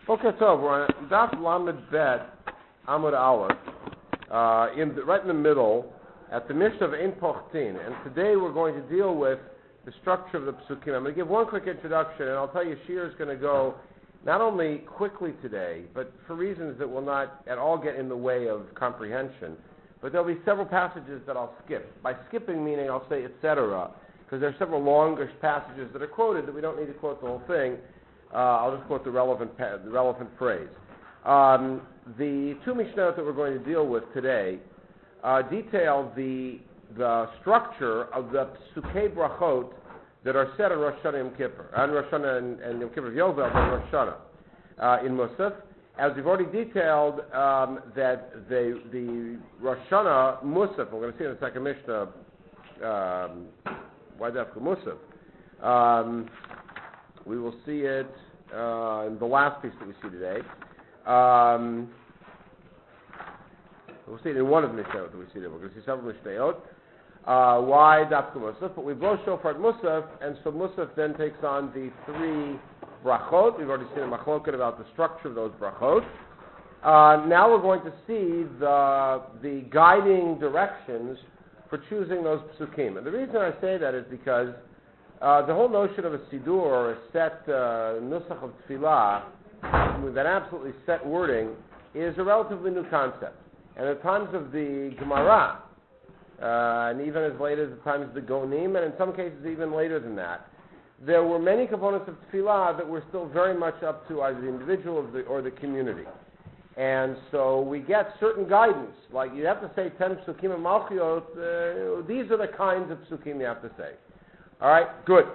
Okay, so we're on Daf Lamed Bet Amud Aleph, right in the middle, at the Mishnah of Ein Pochtin. And today we're going to deal with the structure of the Psukim. I'm going to give one quick introduction, and I'll tell you Shir is going to go not only quickly today, but for reasons that will not at all get in the way of comprehension. But there'll be several passages that I'll skip. By skipping, meaning I'll say etc., because there are several longish passages that are quoted that we don't need to quote the whole thing. I'll just quote the relevant phrase. The two Mishnayot that we're going to deal with today detail the structure of the Psukei Brachot that are said on Rosh Hashanah and Yom Kippur, on Rosh Hashanah and Yom Kippur Yovel, but Rosh Hashanah in Musaf. As we've already detailed, that the Rosh Hashanah Musaf, we're going to see in the second Mishnah, why that's the Musaf. We will see it in the last piece that we see today. We'll see it in one of the Mishnayot that we see today. We're going to see several Mishnayot. Why Dafka Musaf? But we blow shofar at Musaf, and so Musaf then takes on the three brachot. We've already seen a machloket about the structure of those brachot. Now we're going to see the guiding directions for choosing those psukim. And the reason I say that is because the whole notion of a sidur or a set nusach of tefillah with that absolutely set wording is a relatively new concept. And at times of the Gemara, and even as late as the times of the Gonim, and in some cases even later than that, there were many components of tefillah that were still very much up to either the individual or the community. And so we get certain guidance, like you have to say 10 psukim and malchiot, these are the kinds of psukim you have to say. All right, good.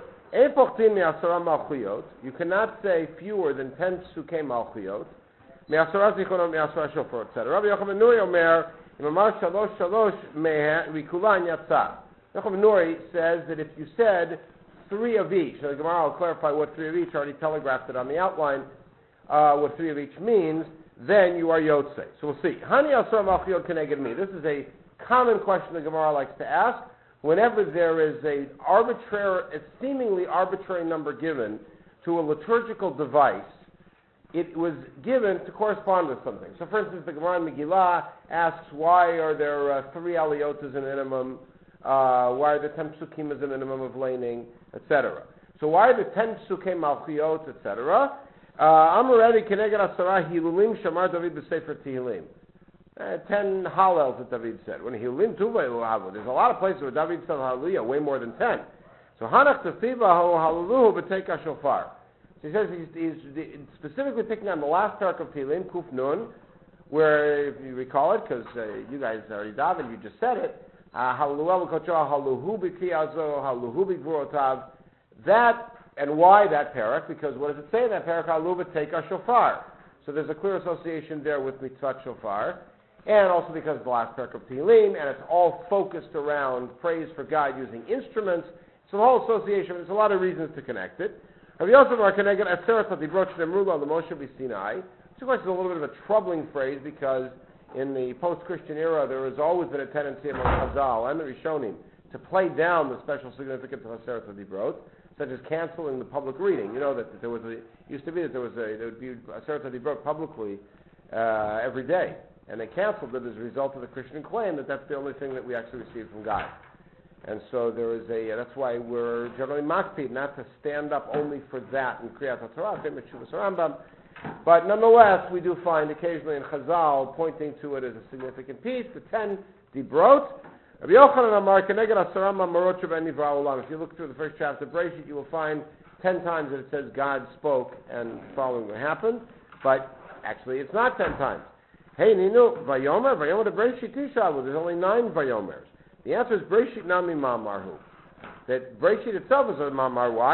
You cannot say fewer than 10 psukei malchiot. Me'asara zichronot, me'asara shofar, etc. Rabbi Yochanan ben Nuri omer, im amar shalosh shalosh mikulan yatzah. Yochanan ben Nuri says that if you said 3 of each, and the Gemara will clarify what 3 of each, already telegraphed it on the outline, what 3 of each means, then you are yotzei. So we'll see. Hani asara malchiot keneged mi. This is a common question the Gemara likes to ask. Whenever there is a seemingly arbitrary number given to a liturgical device, it was given to correspond with something. So, for instance, the Gemara in Megillah asks, why are there 3 aliyot as a minimum? Why are there 10 psukim as a minimum of laning, etc.? So, why are there 10 psukim malchiot, etc.? Amoredi keneged asara hilulim shamar David b'sefer Tehillim. 10 hallels that David said. When Hilulim Tuva Iluhavu, there's a lot of places where David said Hallelujah, way more than 10. So Hanach Tasiva Hallelujah B'Teika Shofar. So he says he's specifically picking on the last parak of Tehillim, Kuf Nun, where, if you recall it, because you guys already davened, you just said it, Hallelujah B'Kochoah, Hallelujah B'Kiyazo, Hallelujah B'Gvurotav. That, and why that parak? Because what does it say in that parak? Hallelujah B'Teika Shofar. So there's a clear association there with Mitzvah Shofar. And also because it's the last parak of Tehillim, and it's all focused around praise for God using instruments. So the whole association, there's a lot of reasons to connect it. Rabbi Yosef Bar Keneged Aseret Hadibrot Shnemru L'Moshe B'Sinai, which of course is a little bit of a troubling phrase because in the post-Christian era there has always been a tendency among Chazal and the Rishonim to play down the special significance of Aseret Hadibrot, such as canceling the public reading. You know that there would be Aseret Hadibrot publicly every day. And they canceled it as a result of the Christian claim that that's the only thing that we actually receive from God. And so there is that's why we're generally makpid not to stand up only for that in Kriyat HaTorah, Meshuvas Rambam. But nonetheless, we do find occasionally in Chazal pointing to it as a significant piece, the 10 Dibrot. Rabbi Yochanan Amar Keneged Asara Marot Sheben Nivra Olam. If you look through the first chapter of Bereshit, you will find 10 times that it says God spoke and following what happened. But actually, it's not 10 times. Hey, Ninu, Vayomer to Bereshit Tishavu. There's only 9 Vayomers. The answer is Bereshit Nami Mamarhu. That Bereshit itself is a Mamar. Why?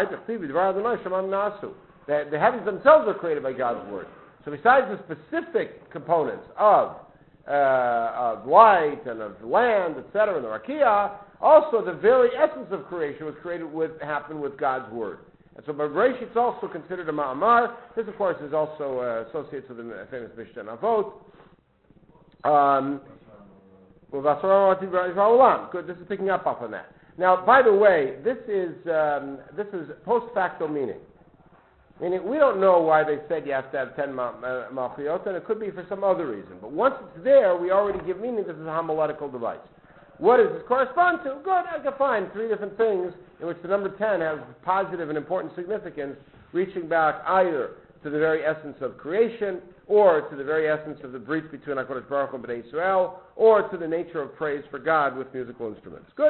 The heavens themselves are created by God's word. So besides the specific components of light and of land, etc., and the Rakia, also the very essence of creation was happened with God's word. And so Bereshit is also considered a Ma'amar. This, of course, is also associated with the famous Mishnah Avot. Good. This is picking up off on that. Now, by the way, this is post facto meaning. Meaning, we don't know why they said you have to have 10 malchiyot, and it could be for some other reason. But once it's there, we already give meaning this is a homiletical device. What does this correspond to? Good, I can find 3 different things in which the number 10 has positive and important significance, reaching back either to the very essence of creation, or to the very essence of the brit between HaKadosh Baruch Hu and Bnei Yisrael, or to the nature of praise for God with musical instruments. Good.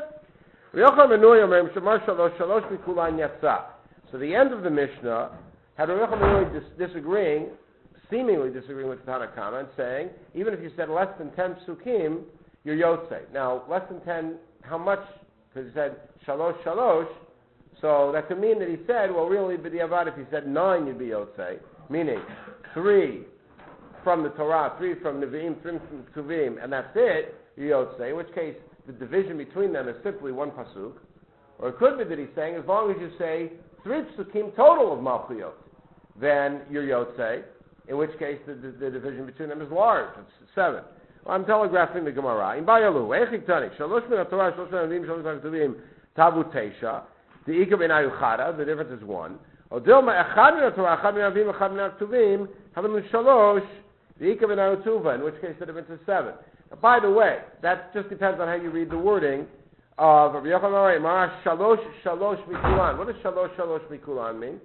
So the end of the Mishnah had Rabbi Yochanan seemingly disagreeing with the Tanakama, and saying, even if you said less than 10 psukim, you're yotzei. Now, less than 10, how much? Because he said shalosh shalosh, so that could mean that he said, well, really, b'diavad, if he said 9, you'd be yotzei, meaning 3 from the Torah, 3 from Nevi'im, 3 from Ketuvim, and that's it, you're yotzei, in which case the division between them is simply 1 pasuk. Or it could be that he's saying, as long as you say 3 psukim total of malchiyot, then you're yotzei, in which case the division between them is large. It's 7. Well, I'm telegraphing the Gemara. In Bayalu, Echik Tanik, Shalosh min HaTorah, Shalosh min Nevi'im, Shalosh min Ketuvim, Tabu Teisha, the Ika b'nayu Chada, the difference is 1. Or Dilma Echad min HaTorah, Echad min Nevi'im, Echad min Ketuvim, Havanu Shalosh, the Ika b'nayu Tuva, in which case the difference is 7. Now, by the way, that just depends on how you read the wording of Rabbi Yochanan Mara Shalosh Shalosh Mikulan. What does Shalosh Shalosh Mikulan mean?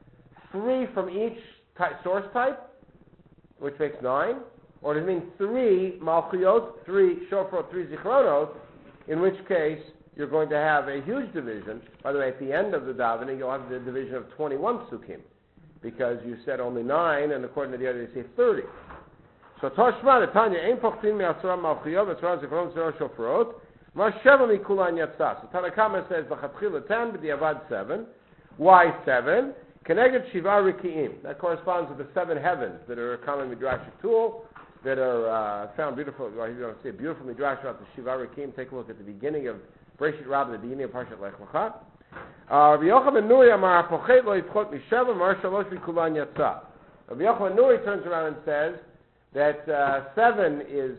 3 from each source type, which makes 9. Or does it mean 3 malchiyot, 3 shofar, 3 zichronot, in which case you're going to have a huge division. By the way, at the end of the davening, you'll have the division of 21 psukim, because you said only 9, and according to the other, they say 30. So Toshma, the Tanya, Ein Pochtin Me'asura Malchiyot, V'Tzora Zichronot, Zero Shofrot, Mar Sheva Mikulan Yatzah. So Tanakama says, V'Chatchila 10, B'Diavad 7. Why 7? Keneged Shiva Riki'im. That corresponds to the 7 heavens that are a common midrashic tool, that are found beautiful. Well, you're going to see a beautiful midrash about the Shiva Rikim. Take a look at the beginning of Bereshit Rabbah, the beginning of Parshat Lech Lecha. Rabbi Yochanan ben Nuri Amar Apochet Lo Yitchot Misheva Mar Shalosh Mikulan Yatzah. Rabbi Yochanan ben Nuri turns around and says that 7 is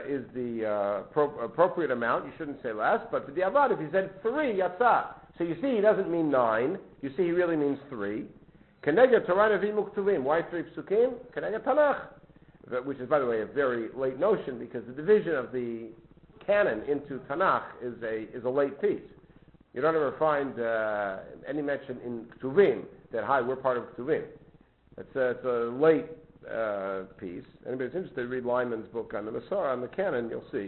the appropriate amount. You shouldn't say less. But for the Avad, if he said 3, Yatzah. So you see, he doesn't mean 9. You see, he really means 3. Keneged Torah Nevi'im Uktuvim. Why 3 psukim? Keneged Tanakh. Which is, by the way, a very late notion, because the division of the canon into Tanakh is a late piece. You don't ever find any mention in Ketuvim that, hi, we're part of Ketuvim. It's a late piece. Anybody's interested, read Lyman's book on the Masorah, on the canon, you'll see.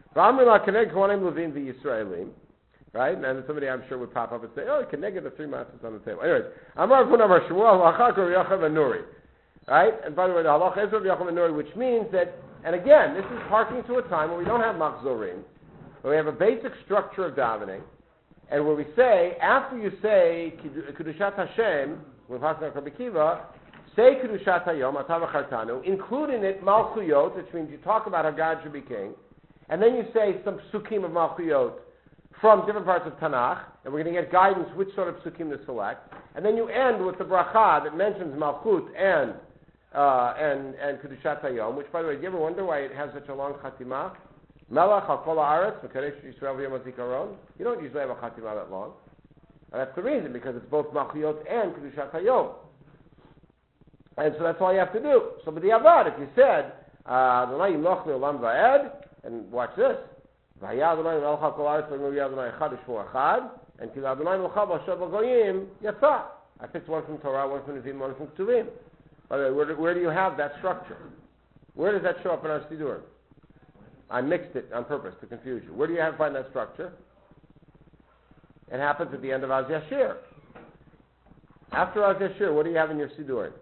Right? And somebody, I'm sure, would pop up and say, oh, you can negate the 3 matzahs on the table. Anyways, Amar Punamar Shmuel, Hachak Rabbi Yochanan ben Nuri. Right? And by the way, the halacha is Rabbi Yochanan ben Nuri, which means that, and again, this is harking to a time where we don't have machzorim, where we have a basic structure of davening, and where we say, after you say Kedushat Hashem, with Hassan Rabbi Kiva, say Kedushat Hayom, Atav Achartanu, include in it Malchuyot, which means you talk about how God should be king, and then you say some psukim of Malchuyot from different parts of Tanakh, and we're going to get guidance which sort of psukim to select, and then you end with the bracha that mentions Malchut and Kedushat Hayom, which, by the way, do you ever wonder why it has such a long chatimah? Melech al kol haaretz, Mekadesh Yisrael v'yom hazikaron. You don't usually have a chatimah that long. And that's the reason, because it's both Malchiyot and Kedushat Hayom. And so that's all you have to do. So, but the Avad, if you said, Adonai yimloch le'olam va'ed, and watch this, V'haya Adonai melech al kol haaretz v'yom Adonai echad u'shmo echad, and Kil Adonai melcha b'ashav v'goyim, yatzah. I picked one from Torah, one from Nevi'im, one from Ketuvim. By the way, where do you have that structure? Where does that show up in our Sidurim? I mixed it on purpose to confuse you. Where do you find that structure? It happens at the end of Az Yashir. After Az Yashir, what do you have in your Sidurim?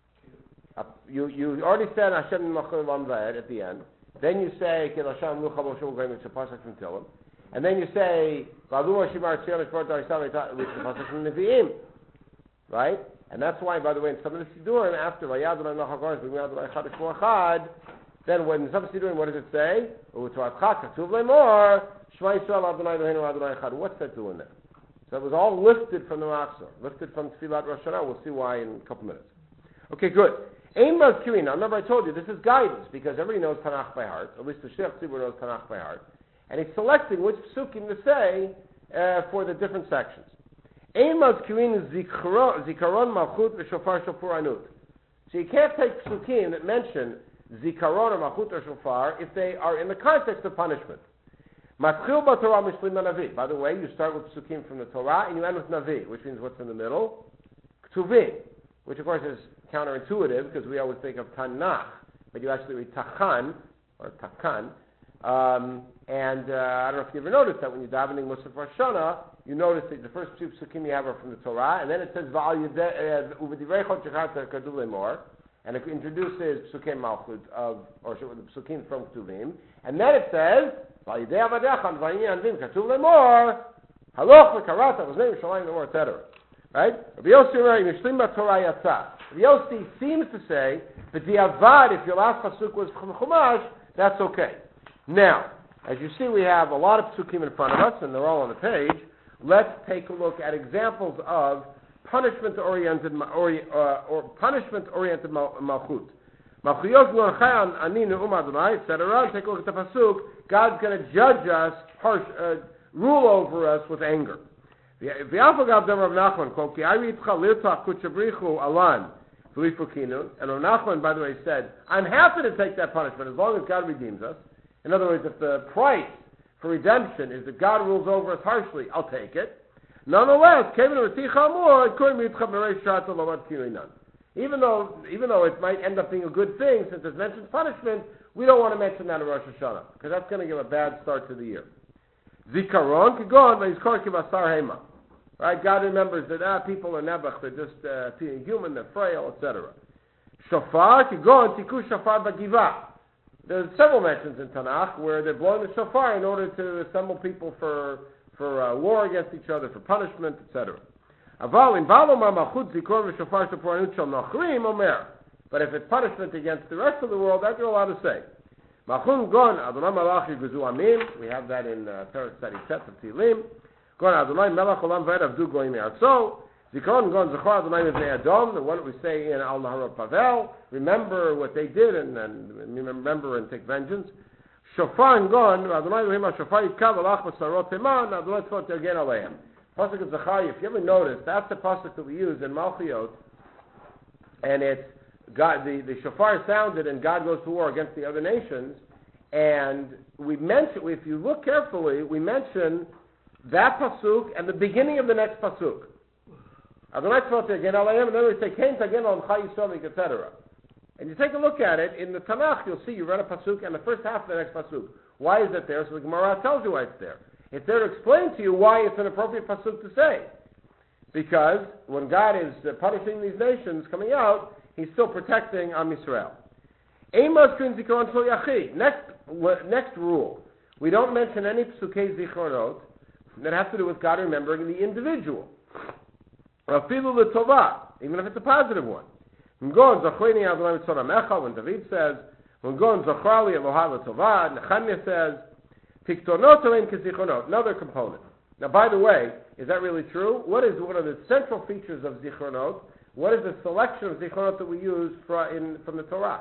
You already said Hashem Machal Lam Va'ed at the end. Then you say Kil Hashem Lucha Moshe U'Goyim, which is a pasuk from Tehillim. And then you say V'Alu Hashimar Tzion Eshvar Darisam, which is a pasuk from Nevi'im. Right? And that's why, by the way, in some of the Sidurim, after Vayad Adonai Melech HaGoyim v'Yimloch Adonai Echad u'Shmo Echad, then when some Sidurim, what does it say? U'Toratcha Katuv Le'mor Shema Yisrael Adonai Eloheinu Adonai Echad. What's that doing there? So it was all lifted from the Machzor, lifted from Tfilat Rosh Hashanah. We'll see why in a couple minutes. Okay, good. Ein Mazkirin. Now, remember I told you, this is guidance, because everybody knows Tanakh by heart. At least the Shech Tzibur knows Tanakh by heart. And he's selecting which psukim to say for the different sections. Ein mazkirin zikaron malchut v'shofar shofar anut. So you can't take psukim that mention zikaron or malchut or shofar if they are in the context of punishment. Matchil b'Torah mishlim navi. By the way, you start with psukim from the Torah and you end with navi, which means what's in the middle? Ktuvim, which of course is counterintuitive because we always think of Tanakh, but you actually read Tachan or Takan. I don't know if you ever noticed that when you're davening Musaf Rosh Hashanah, you notice that the first two psukim you have are from the Torah, and then it says and it introduces psukim malchut or the psukim from Ktuvim, and then it says etc. Right? Rabbi Yossi seems to say that the avad, if your last pasuk was chumash, that's okay. Now, as you see, we have a lot of psukim in front of us, and they're all on the page. Let's take a look at examples of punishment-oriented malchut. Etc. Take a look at the pasuk. God's going to judge us, rule over us with anger. And Rav Nachman, by the way, said, I'm happy to take that punishment as long as God redeems us. In other words, if the price for redemption is that God rules over us harshly, I'll take it. Nonetheless, even though it might end up being a good thing, since it's mentioned punishment, we don't want to mention that in Rosh Hashanah, because that's going to give a bad start to the year. Zikaron kigon v'yizkor kivasar hema. Right? God remembers that people are nebuch, they're just human, they're frail, etc. Shofar kigon tiku shofar b'giva. There's several mentions in Tanakh where they're blowing the shofar in order to assemble people for war against each other, for punishment, etc. But if it's punishment against the rest of the world, that's what you're allowed to say. We have that in Parak Study Set of Tehillim. Zikaron gon zechor Adonai mivnei Adom, the one that we say in Al Nahar Pavel. Remember what they did and remember and take vengeance. Shofar and gon Adonai Elohim Shofar yikav alach b'sarot teman Adonai tzvot tergen aleim. Pasuk of Zechariah. If you ever notice, that's the pasuk that we use in Malchiot, and it's God. The shofar sounded, and God goes to war against the other nations. And we mention, if you look carefully, we mention that pasuk and the beginning of the next pasuk. Adonai tzvot again alayim, and then we say Kain again on Chai Yisrael, etc. And you take a look at it in the Tanakh, you'll see you read a pasuk and the first half of the next pasuk. Why is it there? So the Gemara tells you why it's there. It's there to explain to you why it's an appropriate pasuk to say, because when God is punishing these nations coming out, He's still protecting Am Yisrael. Next rule: we don't mention any psukei zichronot that have to do with God remembering the individual. Even if it's a positive one. When David says, Nechemia says, another component. Now, by the way, is that really true? What are the central features of zichronot? What is the selection of zichronot that we use from the Torah?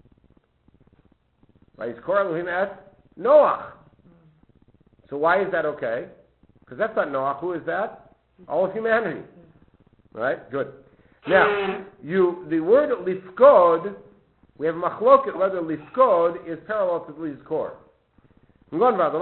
Noach. So why is that okay? Because that's not Noach. Who is that? All of humanity. Right? Good. Now, the word lifkod, we have machloket whether lifkod is parallel to lizkor. When God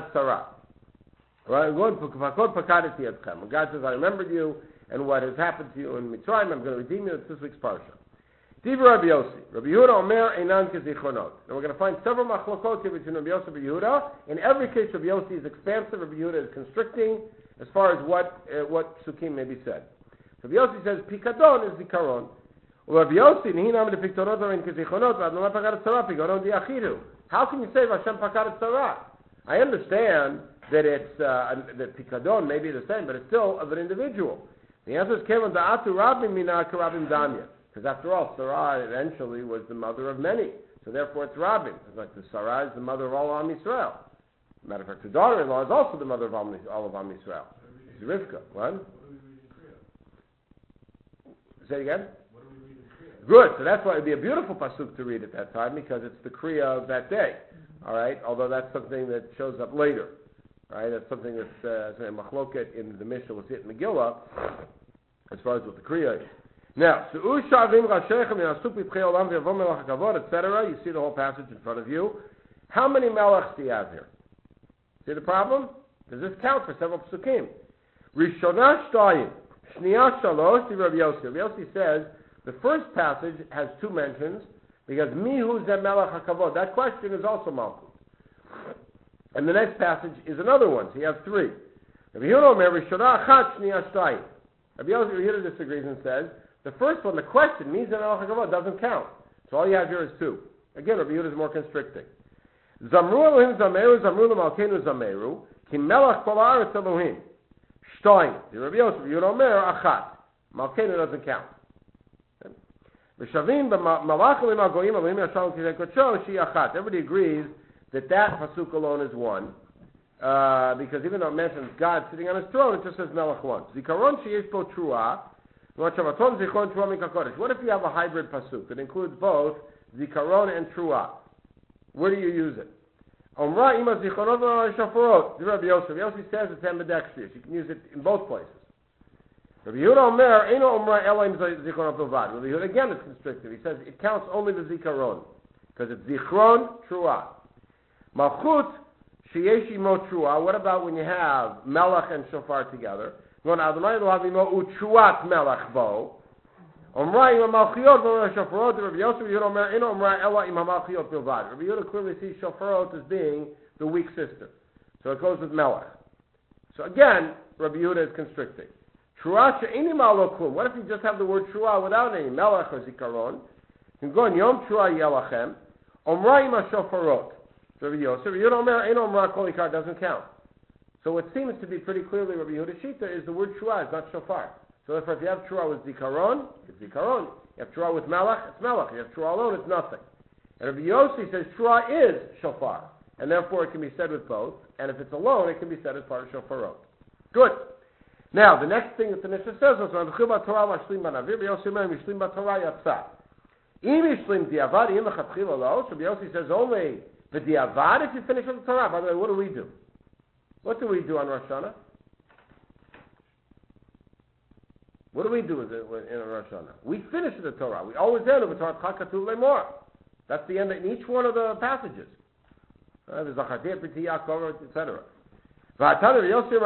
says, I remembered you and what has happened to you in Mitzrayim, I'm going to redeem you. It's this week's parsha. Divrei Rabbi Yossi. Rabbi Yehuda Omer Einan Kezichronot. Now we're going to find several machlokot here between Rabbi Yossi and Rabbi Yehuda. In every case, Rabbi Yossi is expansive, Rabbi Yehuda is constricting as far as what psukim may be said. Rabbi Yossi says Pikadon is Zikaron. Rabbi Yossi Nihinam de Pikadonot are in Kezichronot. V'Adonai Pakarat Tzara Pikadon Diachidu. How can you say Hashem Pakarat Tzara? I understand that it's that Pikadon may be the same, but it's still of an individual. The answer is Kevon Da'atu Rabim Mina Karabim Danya. Because after all, Sarah eventually was the mother of many. So therefore it's Rabim. It's like the Sarah is the mother of all Am Yisrael. Matter of fact, her daughter-in-law is also the mother of all of Am Yisrael. It's Rivka. What? Say it again? What do we read in Kriya? Good. So that's why it would be a beautiful pasuk to read at that time, because it's the Kriya of that day. All right? Although that's something that shows up later. Right? That's something that's a machloket in the Mishnah. We'll see it in Megillah, as far as what the Kriya is. Now, etc. You see the whole passage in front of you. How many melechs do you have here? See the problem? Does this count for several psukim? Rishonah shtayim, shniya shalosh. Rabbi Yossi. Rabbi Yossi says the first passage has two mentions because mihu ze melech hakavod. That question is also malchut. And the next passage is another one. So you have three. Rabbi Yehuda Omer Rishonah achat shniya shtayim. Rabbi Yehuda disagrees and says the first one, the question, means that melech hakavod doesn't count. So all you have here is two. Again, Rabbi Yehuda is more constricting. Zamru Elohim Zameru, Zamru L'Malkeinu Zameru, Ki Melech Kol Haaretz Elohim. Shtayim. The Rabbi Yehuda Omer Achat. Malkeinu doesn't count. V'shavim b'malach Elohim Agoyim Elohim Yashal Kizei Kodsho Shi Achat. Everybody agrees that pasuk alone is one, because even though it mentions God sitting on His throne, it just says Melech once. Zikaron Sheyesh Bo Truah. What if you have a hybrid pasuk that includes both Zikaron and Truah? Where do you use it? Omra ima zichronot v'shaforot. Rabbi Yossi. Rabbi Yossi says it's ambidextrous. You can use it in both places. Rabbi Yehuda Omer eino omra elaim zichronot b'vad. Rabbi Yehuda again is constricted. He says it counts only the zikaron because it's zichron truah. Malchut sheyesh imo truah. What about when you have melech and shofar together? When Adonai lo havimo utruat melech bo. Rabbi Yehuda clearly sees shofarot as being the weak sister. So it goes with melech. So again, Rabbi Yehuda is constricting. What if you just have the word trua without any melech or zikaron? You can go in yom trua yelachem. Omra ima shofarot. Rabbi Yosef. Rabbi Yehuda Omer ein omra kol ikar doesn't count. So what seems to be pretty clearly Rabbi Yehuda Shita is the word trua is not shofar. So therefore, if you have trua with zikaron, it's zikaron. You have trua with melech, it's melech. You have trua alone, it's nothing. And Rabbi Yossi says trua is shofar, and therefore it can be said with both. And if it's alone, it can be said as part of shofarot. Good. Now, the next thing that the Mishnah says is Rabbi Yossi says only the diavad if you finish with the Torah. By the way, what do we do? What do we do on Rosh Hashanah? What do we do in Rosh Hashanah? We finish the Torah. We always end with Torah Chakatu Lemor. That's the end in each one of the passages. There's Zachatei, Priti Yaakov, etc. Rabbi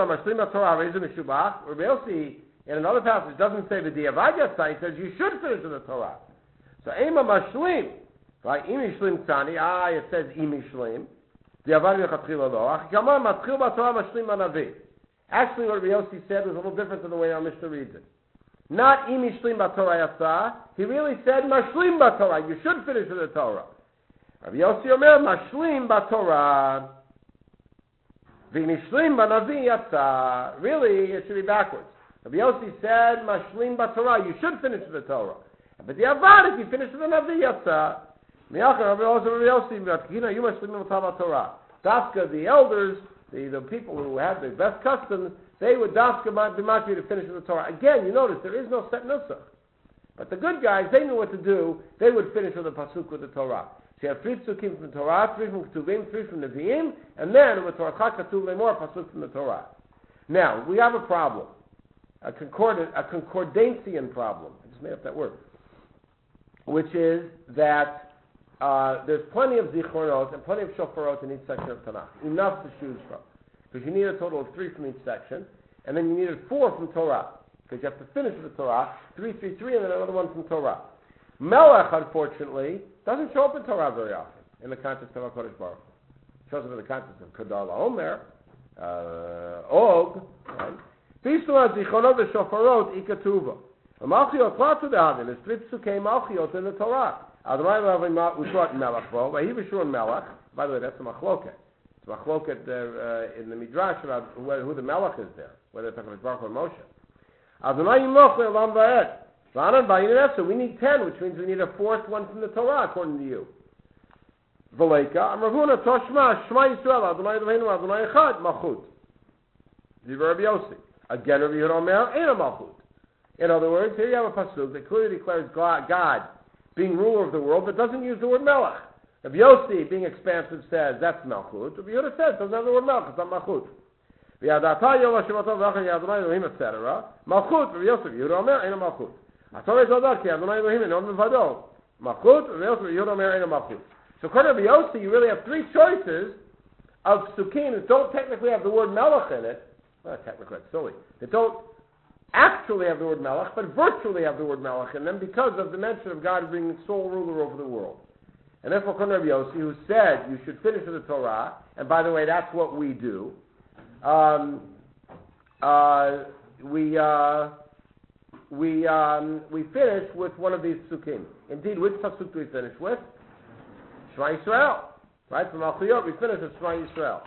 Yossi, in another passage, doesn't say the Diavad Yatzah. He says you should finish the Torah. So Ema Mashlim. Right? Imi Shlim Tzani. It says Imi Shlim. Diavad Yachatchila Lo. Achikama Matchil B'Torah Mashlim Manavi. Actually, what Rabbi Yossi said was a little different than the way our Mishnah reads it. Not imi shlim b'Torah yasa. He really said mashlim b'Torah. You should finish with the Torah. Rabbi Yossi Omer mashlim b'Torah. V'mishlim b'Navi yasa. Really, it should be backwards. Rabbi Yossi said mashlim b'Torah. You should finish with the Torah. But the avad, if you finish with the Navi yasa. Miyachar Rabbi Yossi b'Tkina you mashlim b'Torah. Dafka, the elders, the people who had the best customs, they would dafka b'matri to finish with the Torah. Again, you notice there is no set nusach. But the good guys, they knew what to do. They would finish with the pasuk with the Torah. So you have 3 psukim from the Torah, 3 from Ketuvim, 3 from the Nevi'im, and then with Torah Katuv Lemor pasuk from the Torah. Now we have a problem, a concordantian problem. I just made up that word, which is that there's plenty of zichronot and plenty of shofarot in each section of Tanakh. Enough to choose from. Because you need a total of 3 from each section, and then you needed 4 from Torah. Because you have to finish with the Torah, 3, 3, 3, and then another one from Torah. Melech, unfortunately, doesn't show up in Torah very often, in the context of HaKadosh Baruch Hu. It shows up in the context of Kedar LaOmer, Og, right? There's 3 psukim in the Torah. By the way, that's a machloket. It's a machloket in the Midrash about who the Melech is there, whether it's HaKadosh Baruch Hu or Moshe. So we need 10, which means we need a 4th one from the Torah, according to you. V'leika, Amravuna Toshma, Shema Yisrael, Adonai Eloheinu, Adonai Echad, Malchut. Ziva Rabbi Yossi. Again, Rabbi Yehuda Omer, Eina Malchut. In other words, here you have a pasuk that clearly declares God being ruler of the world, but doesn't use the word Melech. Rabbi Yossi, being expansive, says that's Malchut. Rabbi Yehuda says doesn't have the word Melech, it's not Malchut. etc. Malchut, Rabbi Yosef, Yehuda Omer, Eina Malchut. Atorei Zodak, Adonai Elohim, Eino Mevado. Malchut, Rabbi Yosef, Yehuda Omer, Eino Malchut. So according to Rabbi Yosef, you really have three choices of Sukkim that don't technically have the word Melech in it. Well, technically, that's silly. They don't actually have the word Melech, but virtually have the word Melech in them because of the mention of God being sole ruler over the world. And therefore, according to Rabbi Yossi, who said you should finish with the Torah, and by the way, that's what we do. We finish with one of these psukim. Indeed, which pasuk do we finish with? Shema Yisrael. Right? From Al-Chiyot, we finish with Shema Yisrael.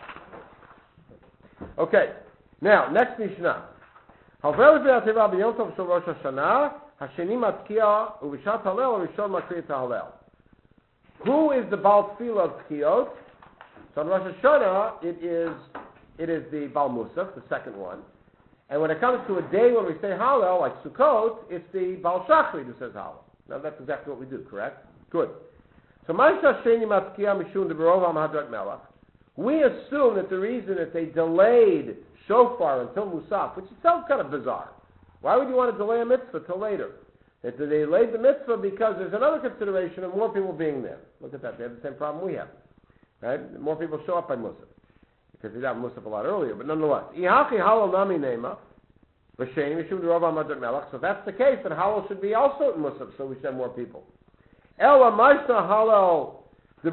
Okay. Now, next Mishnah. Havel v'yateva b'yom tov shel Rosh Hashanah, hasheni matkiya u'vishat halel u'rishon makriya halel. Who is the Baal Tefillah of Tkiyot? So on Rosh Hashanah, it is the Baal Musaf, the second one. And when it comes to a day when we say Hallel, like Sukkot, it's the Baal Shachri who says Hallel. Now that's exactly what we do, correct? Good. So we assume that the reason that they delayed Shofar until Musaf, which itself kind of bizarre. Why would you want to delay a mitzvah till later? That they delayed the mitzvah because there's another consideration of more people being there. Look at that. They have the same problem we have. Right? More people show up by Musaf. Because they have Musaf a lot earlier, but nonetheless. So if that's the case, then Halal should be also in Musaf, so we should have more people. The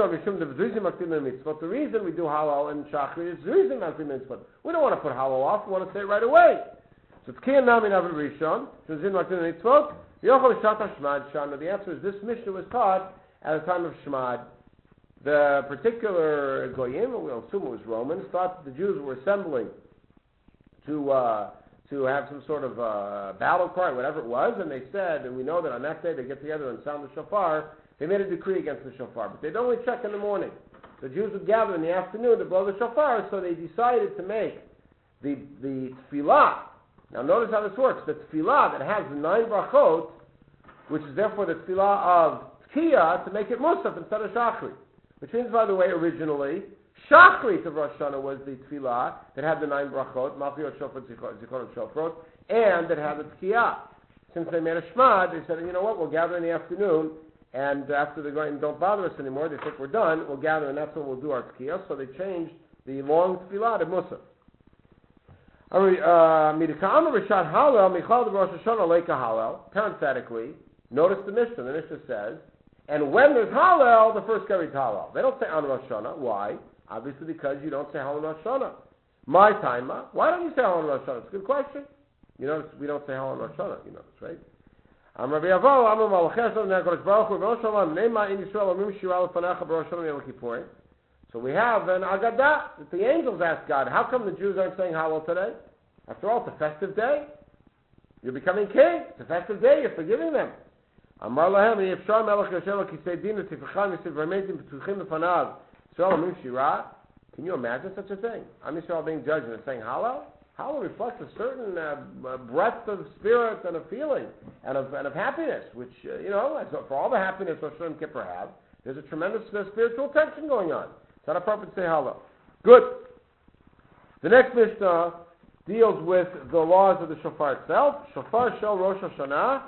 reason we do Halal in Shachri is Zrizim Maktim Mitzvot. We don't want to put Halal off, we want to say it right away. So it's Kiyam Nami Navi Rishon, Zrizim Maktim Mitzvot, Yochel Shat HaShmad Shana. The answer is this Mishnah was taught at the time of Shmad. The particular Goyim, we'll assume it was Romans, thought that the Jews were assembling to have some sort of battle cry, whatever it was, and they said, and we know that on that day they get together and sound the shofar. They made a decree against the shofar, but they'd only check in the morning. The Jews would gather in the afternoon to blow the shofar, so they decided to make the tefillah. Now notice how this works. The tefillah that has the 9 brachot, which is therefore the tefillah of Tkiyah, to make it Musaf instead of Shachri. Which means, by the way, originally, Shachrit of Rosh Hashanah was the tefillah that had the 9 brachot, Malchiyot, Shofar, Zikaron, Shofrot, and that had the Tkiyah. Since they made a Shmad, they said, you know what, we'll gather in the afternoon, and after the going, don't bother us anymore, they think we're done, we'll gather, and that's when we'll do our Tkiyah. So they changed the long tefillah to Musaf. Parenthetically, notice the Mishnah. The Mishnah says, and when there's Hallel, the first guy reads Hallel. They don't say on Rosh Hashanah. Why? Obviously because you don't say Hallel on Rosh Hashanah. My time, why don't you say Hallel on Rosh Hashanah? It's a good question. You notice we don't say Hallel on Rosh Hashanah. You notice, right? So we have an Agadah that the angels ask God, how come the Jews aren't saying Hallel today? After all, it's a festive day. You're becoming king. It's a festive day. You're forgiving them. Can you imagine such a thing? Am Yisrael being judged and saying Hallel? Hallel reflects a certain breadth of spirit and of feeling and of happiness, which, for all the happiness Rosh Hashanah and Kippur have, there's a tremendous spiritual tension going on. It's not appropriate to say Hallel. Good. The next Mishnah deals with the laws of the shofar itself. Shofar shel Rosh Hashanah.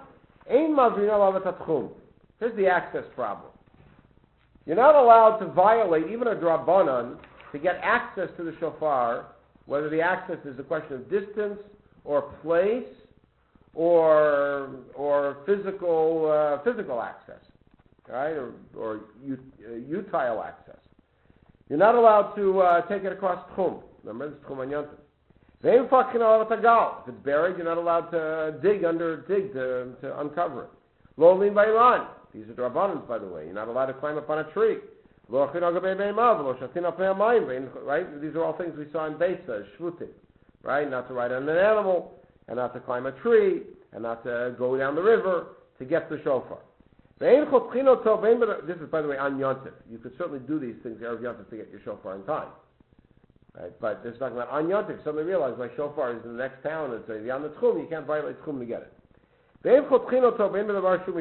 Here's the access problem. You're not allowed to violate even a drabanan to get access to the shofar, whether the access is a question of distance or place or physical access, right? Or utile access. You're not allowed to take it across tchum. Remember, it's tchum anyantim. If it's buried, you're not allowed to dig to uncover it. Lo lin bailan. These are drabbanans, by the way. You're not allowed to climb up on a tree. Right? These are all things we saw in Beisa, shvutim. Right? Not to ride on an animal, and not to climb a tree, and not to go down the river to get the shofar. This is, by the way, on Yontif. You could certainly do these things Erev Yontif to get your shofar in time. Right, but this is talking about on Yontif. Suddenly realize my shofar is in the next town, and it's on the tchum, you can't violate tchum to get it. You're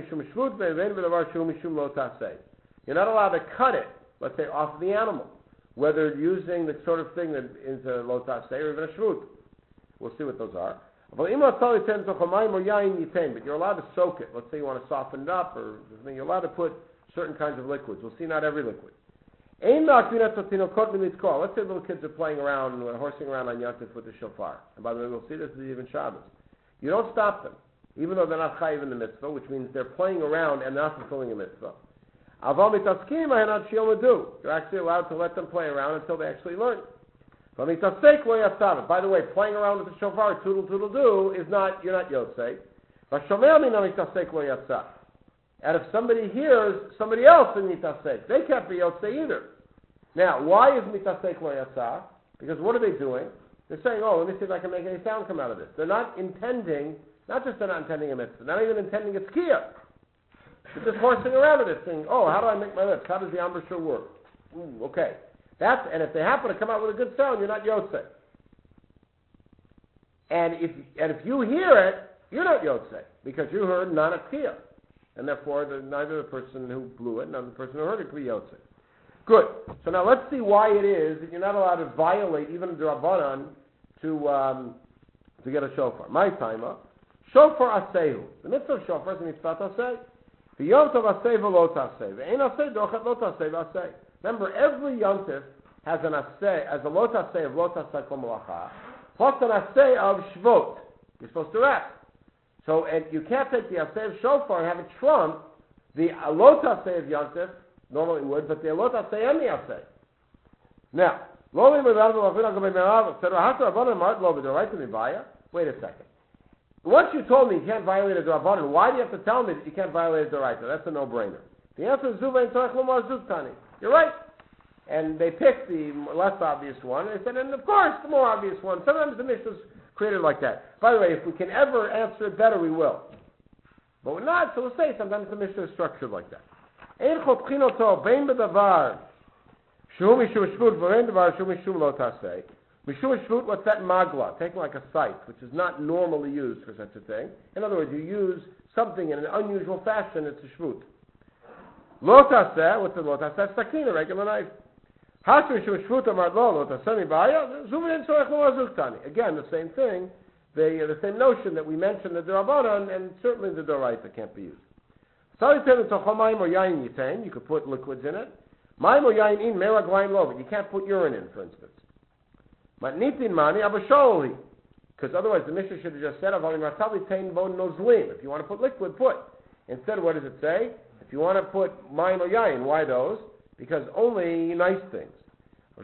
not allowed to cut it, let's say, off the animal. whether using the sort of thing that is a lo taseh or even a shvut. We'll see what those are. But you're allowed to soak it. Let's say you want to soften it up, or you're allowed to put certain kinds of liquids. We'll see not every liquid. Let's say little kids are playing around, horsing around on Yantif with the shofar. And by the way, we'll see this is even Shabbos. You don't stop them, even though they're not chayiv in the mitzvah, which means they're playing around and not fulfilling a mitzvah. You're actually allowed to let them play around until they actually learn. By the way, playing around with the shofar, toodle toodle do, is not, you're not yotzei. And if somebody hears somebody else in mitasek, they can't be yotzei either. Now, why is mitasek lo yatzah? Because what are they doing? They're saying, oh, let me see if I can make any sound come out of this. They're not intending, not just they're not intending a mitzvah, they're not even intending a tzkiya. They're just horsing around with it, saying, oh, how do I make my lips? How does the embouchure work? Okay. And if they happen to come out with a good sound, you're not yotzei. And if you hear it, you're not yotzei, because you heard non-tzkiya. And therefore, neither the person who blew it, nor the person who heard it could be yotzei. Good. So now let's see why it is that you're not allowed to violate even the Rabbanan to get a shofar. My timer, shofar asehu. The mitzvah of shofar is a mitzvah aseh. The yom tov aseh v'lo taseh. Ve'ein aseh dochet lo taseh v'aseh. Remember, every yontif has an aseh, as a lo taseh of lo taseh kol malacha, plus an aseh of shvot. You're supposed to rest. So and you can't take the aseh of shofar and have it trump the lo taseh of yontif. Normally it would, but the lo taseh and the aseh. Now, wait a second. Once you told me you can't violate a D'Rabbanan, why do you have to tell me that you can't violate a D'Oraita? That's a no-brainer. The answer is Zuva Tzarech Lomar Zugtani. You're right. And they picked the less obvious one. They said, and of course, the more obvious one. Sometimes the Mishnah is created like that. By the way, if we can ever answer it better, we will. But we're not, so we'll say sometimes the Mishnah is structured like that. Ein chotchinoto bein bedavar shu mishum shvut v'rein davar shu mishum lo taseh. Mishum shvut, what's that magla? Taken like a scythe, which is not normally used for such a thing. In other words, you use something in an unusual fashion, it's a shvut. Lo taseh, what's the lo taseh? Sakin, a regular knife. Again, the same thing, the same notion that we mentioned the D'Rabbanan, and certainly the D'Oraita can't be used. You could put liquids in it. But you can't put urine in, for instance. Because otherwise the Mishnah should have just said, if you want to put liquid, put. Instead, what does it say? If you want to put mayim or yain, why those? Because only nice things. It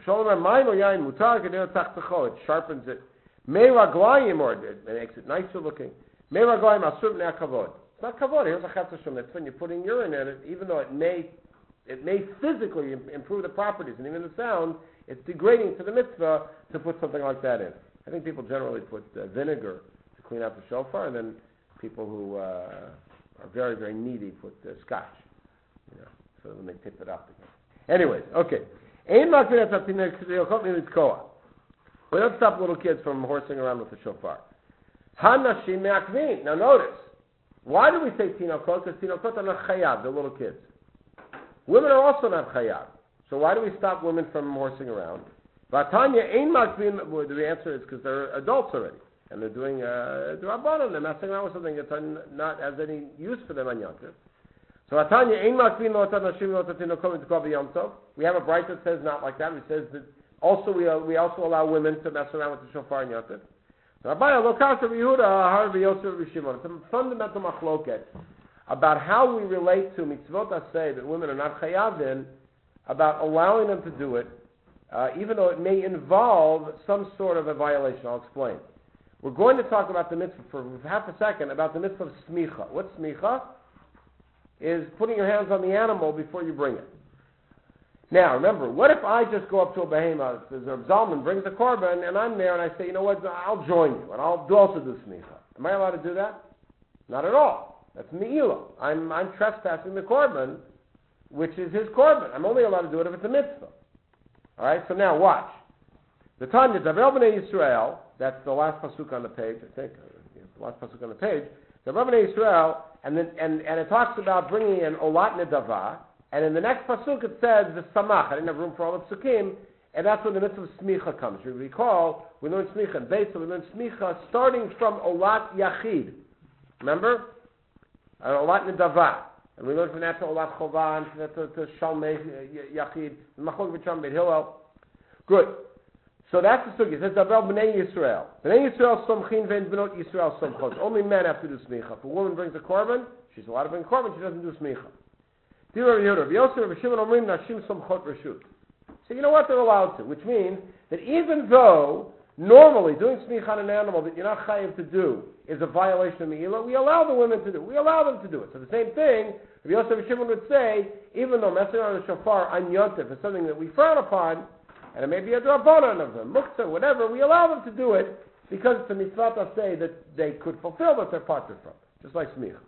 sharpens it. It makes it nicer looking. It's not kavod. Here's a chatzah. That's when you're putting urine in it, even though it may physically improve the properties and even the sound, it's degrading to the mitzvah to put something like that in. I think people generally put vinegar to clean out the shofar, and then people who are very, very needy put scotch. So then they tip it up again. Anyways, okay. We don't stop little kids from horsing around with the shofar. Hanashim me'akvin. Now notice, why do we say tinokot? Because tinokot are not chayav, they're little kids. Women are also not chayav. So why do we stop women from horsing around? Vatanya ein makvin. The answer is because they're adults already. And they're doing D'Rabbanan, they're messing around with something that not has any use for them on Yom Tov. So Atanya ein makvin lo tanashim lo tatinokom to kol Yom Tov. We have a bright that says not like that. It says that also we also allow women to mess around with the shofar in Yom Tov. So Abaya lo kasher v'Yehuda har v'Yosef v'Shimon. It's a fundamental machloket about how we relate to mitzvot aseh that women are not chayav in, about allowing them to do it, even though it may involve some sort of a violation. I'll explain. We're going to talk about the mitzvah for half a second, about the mitzvah of smicha. What's smicha? Is putting your hands on the animal before you bring it. Now, remember, what if I just go up to a behemoth, as Reb Zalman brings a korban, and I'm there, and I say, you know what, I'll join you, and I'll also do smicha. Am I allowed to do that? Not at all. That's me'ilah. I'm trespassing the korban, which is his korban. I'm only allowed to do it if it's a mitzvah. All right, so now watch. The Tanya, Davel B'nai Yisrael, that's the last pasuk on the page, I think, the last pasuk on the page, Davel B'nai Yisrael, and it talks about bringing in olat nedava, and in the next pasuk it says the samach. I didn't have room for all the psukim, and that's when the mitzvah of smicha comes. You recall, we learned smicha in Beis, so we learned smicha starting from Olat Yachid. Remember? Olat Nedavah. And we learned from that to Olat Chovan, to Shalmei Yachid, Machlok B'Sham Beit Hillel. Good. So that's the sugi. It says, Davel B'nei Yisrael. B'nei Yisrael somchin ve'en b'not Yisrael somchot. Only men have to do smicha. If a woman brings a korban, she's allowed to bring a korban, she doesn't do smicha. Rav Yosef, Rav Shimon Omrim, Nashim somchot reshut. So you know what? They're allowed to, which means that even though normally doing smicha on an animal that you're not chayiv to do is a violation of Me'ilah, we allow the women to do it. We allow them to do it. So the same thing, Rav Yosef and Shimon would say, even though messing around the shofar on Yontif is something that we frown upon, and it may be a drabanan of them, muktzah, whatever, we allow them to do it because it's a mitzvah to say that they could fulfill what they're parted from, just like smicha.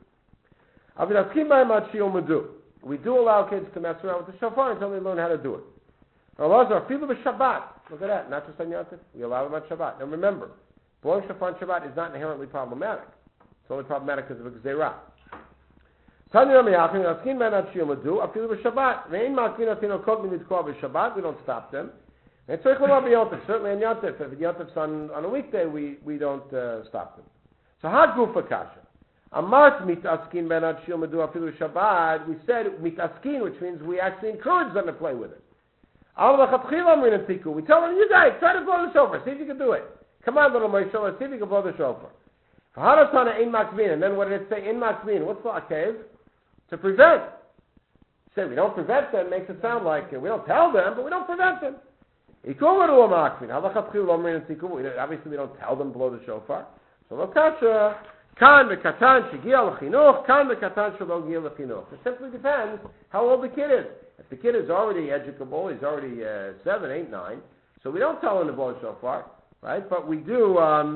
We do allow kids to mess around with the shofar until they learn how to do it. Look at that, not just on Yontif. We allow them on Shabbat. Now remember, blowing shofar on Shabbat is not inherently problematic. It's only problematic because of a gzeirah. We don't stop them. Certainly on Yontif. If Yontif's on a weekday, we don't stop them. So had gufa kasha. Amart mitaskin ben adshil medu afilu Shabbat. We said mitaskin, which means we actually encourage them to play with it. We tell them, you guys, try to blow the shofar. See if you can do it. Come on, little Moshe, let's see if you can blow the shofar. And then what did it say? In makvin. What's the akev? To prevent. Say we don't prevent them makes it sound like we don't tell them, but we don't prevent them. Obviously, we don't tell them blow the shofar. So lokasha kan v'katan shegiel l'chinuch, kan v'katan shelo giel l'chinuch. It simply depends how old the kid is. If the kid is already educable, he's already 7, 8, 9. So we don't tell him to blow the shofar, right? But we do.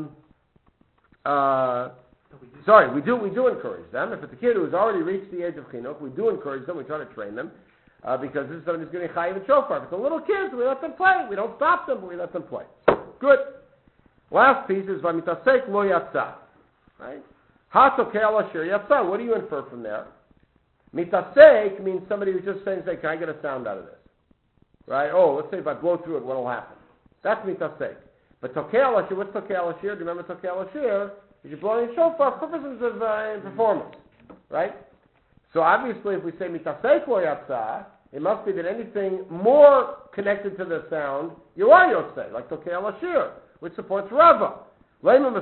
We do encourage them. If it's a kid who has already reached the age of chinuch, we do encourage them. We try to train them. Because this is somebody who's going to chayiv a shofar. If it's a little kid, we let them play. We don't stop them, but we let them play. Good. Last piece is v'mitasek lo yatsa. Right? Hatokel asher yatsa. What do you infer from there? Mitasek means somebody who's just saying, can I get a sound out of this? Right? Oh, let's say if I blow through it, what will happen? That's mitasek. But tokel asher, what's tokel asher? Do you remember tokel asher? You're blowing a shofar for purposes of performance. Right? So obviously, if we say mitasek lo yatsa, it must be that anything more connected to the sound, you are yotzei, like Tokei al-Ashir, which supports Rava. Remember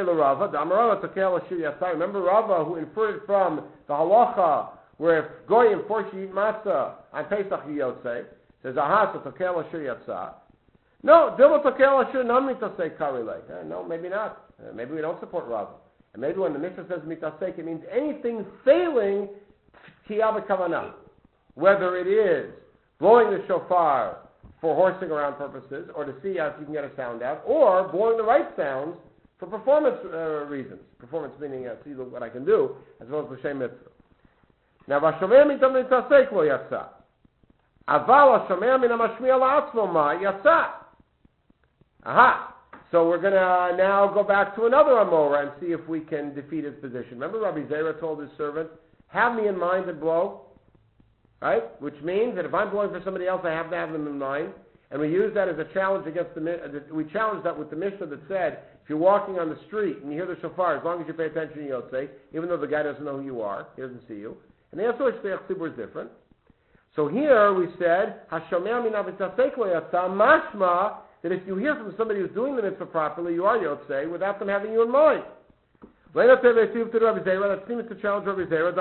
Rava, who inferred it from the halacha, where if goyim force you eat matzah on Pesach you yotzei, says, aha, so Tokei al-Ashir yatzah. No, Dilma Tokei al-Ashir nam mitasek karilei. No, maybe not. Maybe we don't support Rava. And maybe when the Mishnah says mitasek, it means anything failing tiyah b'kavanah. Whether it is blowing the shofar for horsing around purposes, or to see if you can get a sound out, or blowing the right sounds for performance reasons. Performance meaning see what I can do, as well as l'shem mitzvah. Now, v'shomea mitam nitasek lo yatsa. Aval ha'shomea min ha'mashmiya la'atzmo ma yatsa. Aha. So we're going to now go back to another Amora and see if we can defeat his position. Remember Rabbi Zera told his servant, have me in mind and blow? Right? Which means that if I'm blowing for somebody else, I have to have them in mind. And we use that as a challenge against we challenge that with the Mishnah that said, if you're walking on the street and you hear the shofar, as long as you pay attention, you'll say, even though the guy doesn't know who you are, he doesn't see you. And the answer is different. So here we said, Hashomea min avitasek lo yatsa, mashma, that if you hear from somebody who's doing the mitzvah properly, you are yotzei, without them having you in mind. That's to challenge Rabbi Zera.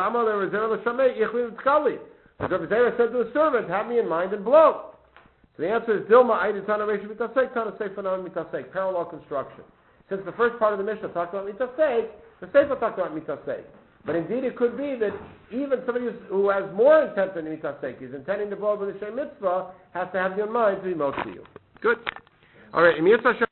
Rabbi Zera said to his servant, have me in mind and blow. So the answer is Dilma Aiditana Reshi Mitasek, Tana Seifanon Mitasek, parallel construction. Since the first part of the Mishnah talked about Mitasek, the Seifa talked about Mitasek. But indeed it could be that even somebody who has more intent than Mitasek, is intending to blow with the Shem Mitzvah, has to have you in mind to be most to you. Good. All right.